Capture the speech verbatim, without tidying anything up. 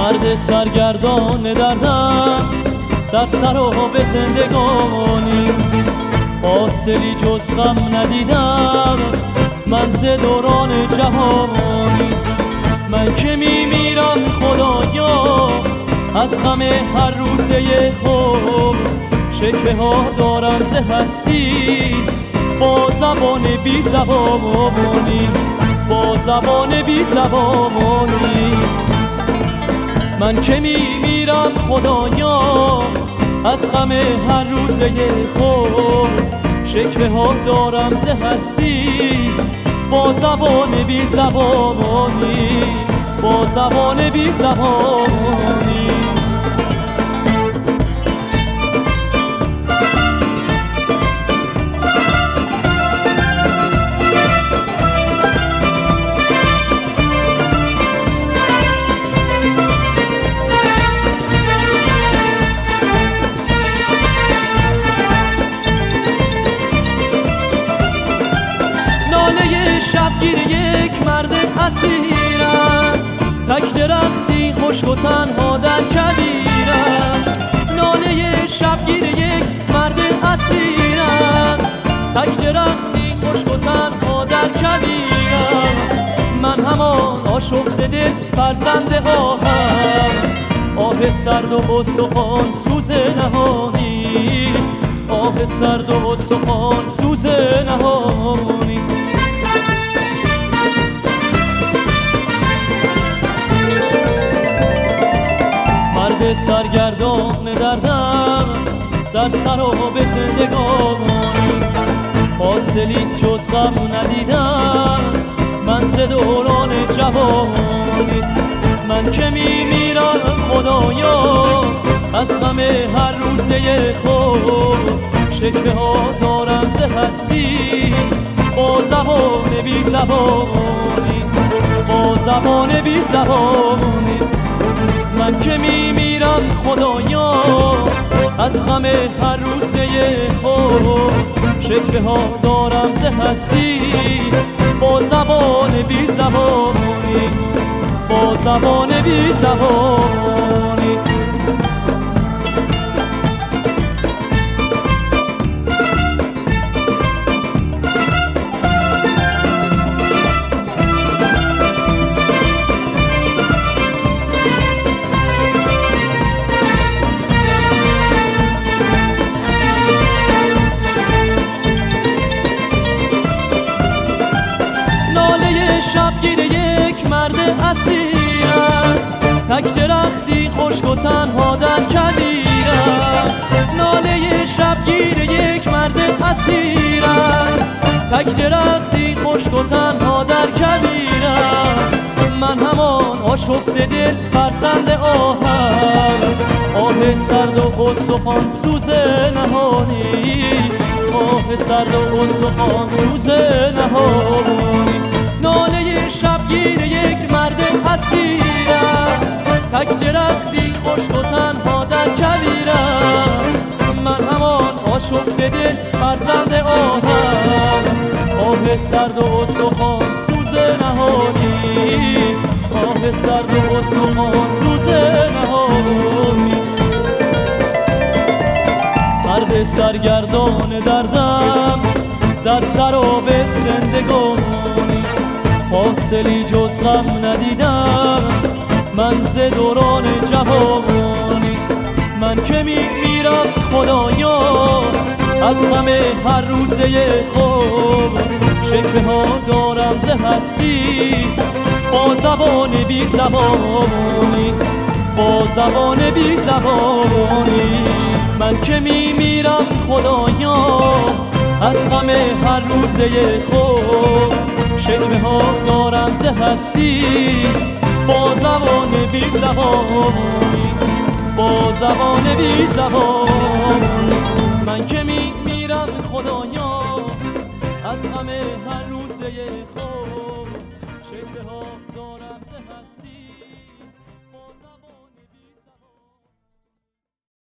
مرد سرگردان دردم در سر و به زندگانی، حاصلی جز غم ندیدم من ز دوران جوانی. من که میمیرم خدایا از غم هر روزه خوب، شکوه ها دارم ز هستی با زبان بی زبانی، با زبان بی زبانی. من که میمیرم خدایا از غم هر روزه خوب، شکوه ها دارم ز هستی با زبان بی زبانی، با زبان بی زبانی. شبگیر یک مرد اسیرم، تک درختی خشک و تنها در کویرم. ناله شبگیر یک مرد اسیرم، تک درختی خشک و تنها در کویرم. من همان آشفته دل فرزند آهم، آه سرد و استخوان سوز نهانی، آه سرد و استخوان سوز نهانی. مرد سرگردان دردم در سر و به زندگانی، حاصلی جز غم ندیدم من ز دوران جوانی. من که میمیرم خدایا از غم هر روزه خوب، شکوه ها دارم ز هستی با زبان بی زبانی، با زبان بی زبانی. من که میمیرم خدایا از غم هر روزه خوب، شکوه ها دارم ز هستی با زبان بی زبانی، با زبان بی زبانی. شبگیر یک مرد اسیرم، تک درختی خشک و تنها در کویرم. ناله شبگیر یک مرد اسیرم، تک درختی خشک و تنها در کویرم. من همان آشفته دل فرزند آهم، آه سرد و استخوان سوز نهانی، آه سرد و استخوان سوز نهانی. ناله شبگیر یک مرد اسیرم، تک درختی خشک و تنها در کویرم. من همان آشفته دل فرزند آهم، آه سرد و استخوان سوز نهانی، آه سرد و استخوان سوز نهانی. مرد سرگردان دردم در سر و به زندگانی، حاصلی جز غم ندیدم من ز دوران جوانی. من که میمیرم خدایا از غم هر روزه خوب، شکوه ها دارم ز هستی با زبان بی زبانی، با زبان بی زبانی. من که میمیرم خدایا از غم هر روزه خوب، شکوه ها دارم ز هستی با زبان بی زبانی، با زبان بی زبانی. من که میمیرم خدایا از غم هر روزه خوب، شکوه ها دارم ز هستی